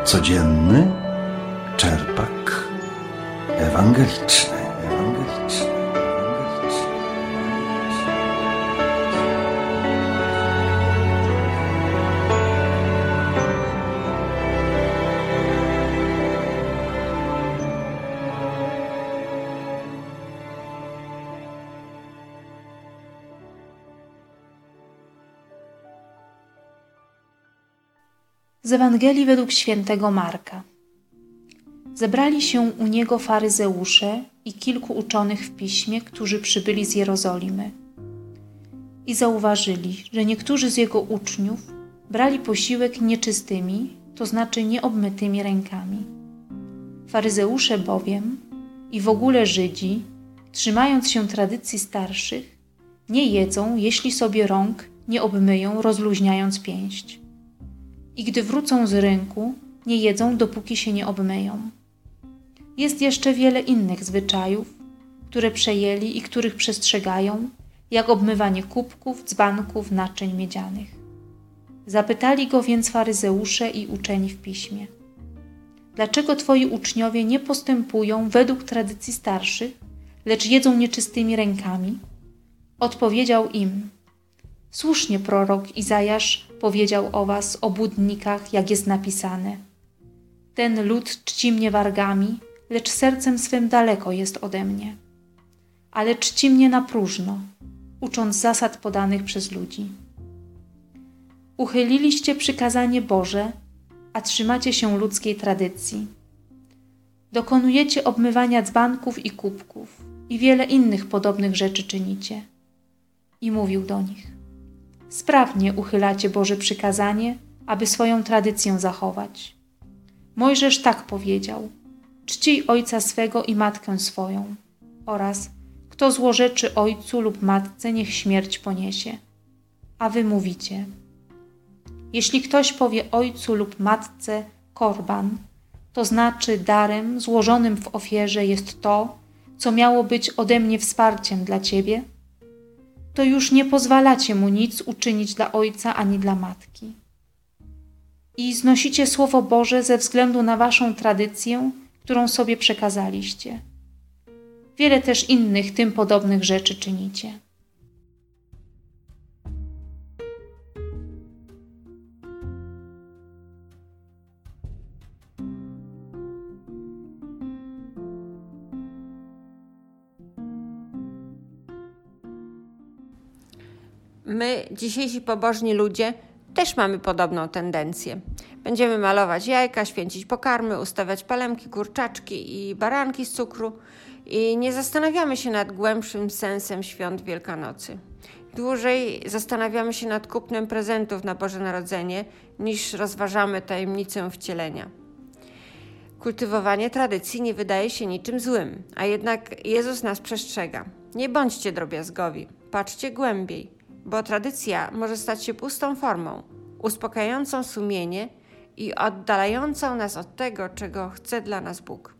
Codzienny czerpak ewangeliczny. Z Ewangelii według świętego Marka. Zebrali się u niego faryzeusze i kilku uczonych w piśmie, którzy przybyli z Jerozolimy. I zauważyli, że niektórzy z jego uczniów brali posiłek nieczystymi, to znaczy nieobmytymi rękami. Faryzeusze bowiem i w ogóle Żydzi, trzymając się tradycji starszych, nie jedzą, jeśli sobie rąk nie obmyją, rozluźniając pięść. I gdy wrócą z rynku, nie jedzą, dopóki się nie obmyją. Jest jeszcze wiele innych zwyczajów, które przejęli i których przestrzegają, jak obmywanie kubków, dzbanków, naczyń miedzianych. Zapytali go więc faryzeusze i uczeni w piśmie: dlaczego twoi uczniowie nie postępują według tradycji starszych, lecz jedzą nieczystymi rękami? Odpowiedział im: słusznie prorok Izajasz powiedział o was, obłudnikach, jak jest napisane: ten lud czci mnie wargami, lecz sercem swym daleko jest ode mnie. Ale czci mnie na próżno, ucząc zasad podanych przez ludzi. Uchyliliście przykazanie Boże, a trzymacie się ludzkiej tradycji. Dokonujecie obmywania dzbanków i kubków i wiele innych podobnych rzeczy czynicie. I mówił do nich: sprawnie uchylacie Boże przykazanie, aby swoją tradycję zachować. Mojżesz tak powiedział: czcij ojca swego i matkę swoją, oraz kto złorzeczy ojcu lub matce, niech śmierć poniesie. A wy mówicie: jeśli ktoś powie ojcu lub matce korban, to znaczy darem złożonym w ofierze jest to, co miało być ode mnie wsparciem dla ciebie, to już nie pozwalacie mu nic uczynić dla ojca ani dla matki. I znosicie Słowo Boże ze względu na waszą tradycję, którą sobie przekazaliście. Wiele też innych tym podobnych rzeczy czynicie. My, dzisiejsi pobożni ludzie, też mamy podobną tendencję. Będziemy malować jajka, święcić pokarmy, ustawiać palemki, kurczaczki i baranki z cukru i nie zastanawiamy się nad głębszym sensem świąt Wielkanocy. Dłużej zastanawiamy się nad kupnem prezentów na Boże Narodzenie, niż rozważamy tajemnicę wcielenia. Kultywowanie tradycji nie wydaje się niczym złym, a jednak Jezus nas przestrzega. Nie bądźcie drobiazgowi, patrzcie głębiej, bo tradycja może stać się pustą formą, uspokajającą sumienie i oddalającą nas od tego, czego chce dla nas Bóg.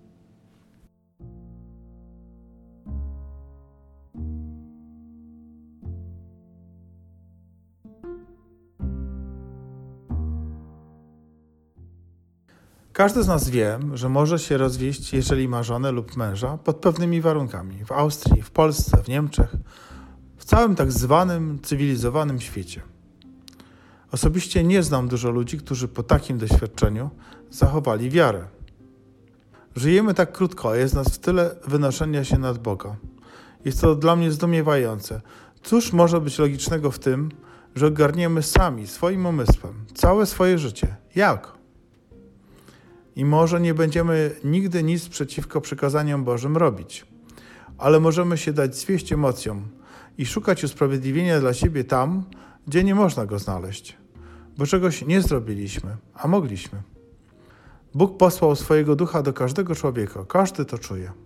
Każdy z nas wie, że może się rozwieść, jeżeli ma żonę lub męża, pod pewnymi warunkami. W Austrii, w Polsce, w Niemczech, w całym tak zwanym cywilizowanym świecie. Osobiście nie znam dużo ludzi, którzy po takim doświadczeniu zachowali wiarę. Żyjemy tak krótko, a jest nas w tyle wynoszenia się nad Boga. Jest to dla mnie zdumiewające. Cóż może być logicznego w tym, że ogarniemy sami, swoim umysłem, całe swoje życie? Jak? I może nie będziemy nigdy nic przeciwko przykazaniom Bożym robić, ale możemy się dać zwieść emocjom i szukać usprawiedliwienia dla siebie tam, gdzie nie można go znaleźć, bo czegoś nie zrobiliśmy, a mogliśmy. Bóg posłał swojego Ducha do każdego człowieka, każdy to czuje.